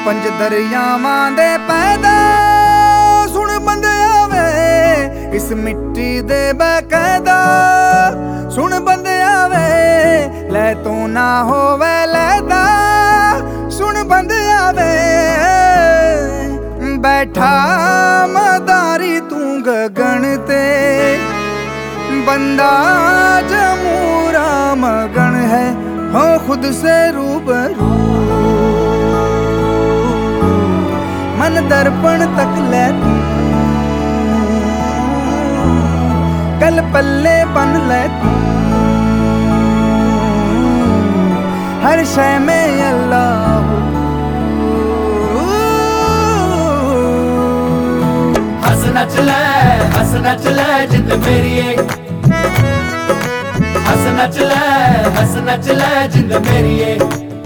पंज दरियावां दे पैदा सुन बंदिया वे इस मिट्टी दे बकायदा सुन बंदिया वे ले तू ना होवे लैदा सुन बंदिया वे बैठा मदारी तू गगन ते बंदा जमूरा मगन है हो खुद से रूबरू मन दर्पण तक ले तू कल पल्ले बन ले तू हर शय में अल्लाह हंस नच ले जिंद मेरी हंस नच ले जिंद मेरी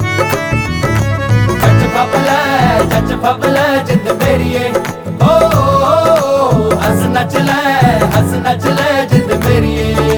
जच फबले जिंद मेरी ओ हंस नच ले जिंद मेरी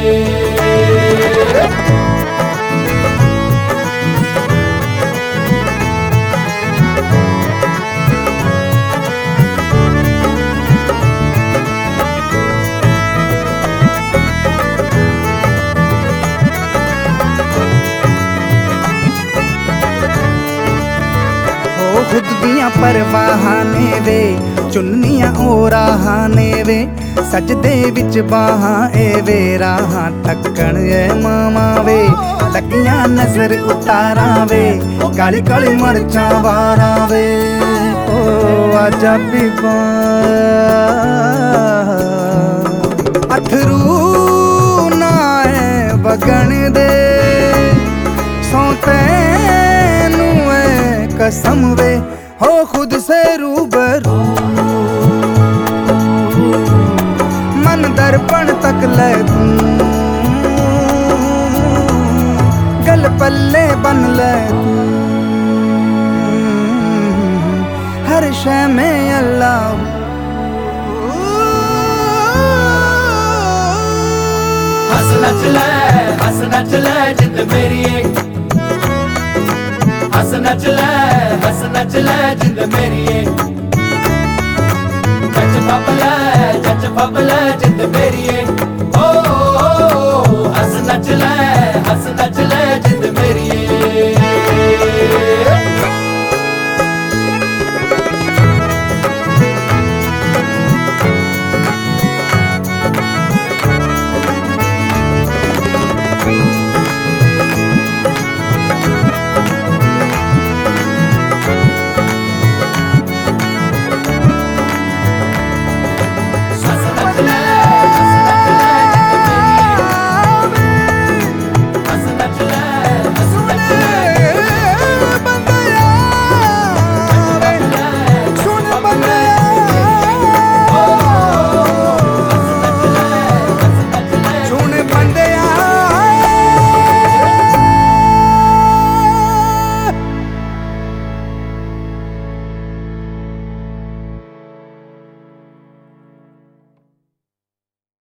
खुद दियां परवाहाने वे चुन्नियां ओराहाने वे सजदे विच बाहां ए वे राहां तक्कण ए मामा वे लगियां नजर उतारा वे काली काली मरचां वारा वे ओ आजा बीबा अथरू ना है बगन दे सौते कसम वे हो खुद से रूबरू मन दर्पण तक ले तू गल पल्ले बन ले तू हर शय में अल्लाह हंस नच ले जिंद मेरी हंस नच ले जिंद मेरी जच फबले जिंद मेरी ओ हंस नच ले